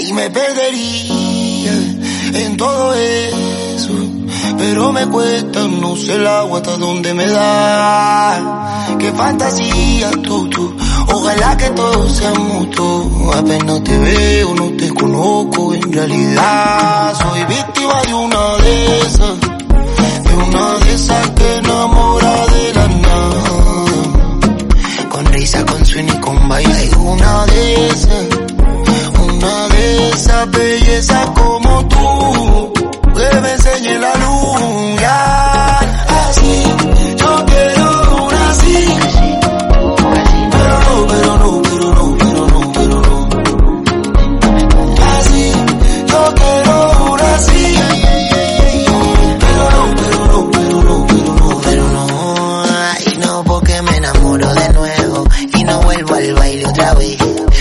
ahí me perdería en todo eso, pero me cuesta, no sé el agua hasta dónde me da. Qué fantasía tú, ojalá que todo sea mutuo. Apenas te veo, no te conozco, en realidad soy víctima de una de esas, que enamora de la nada, con risa, con swing y con baile. Una de esas bellezas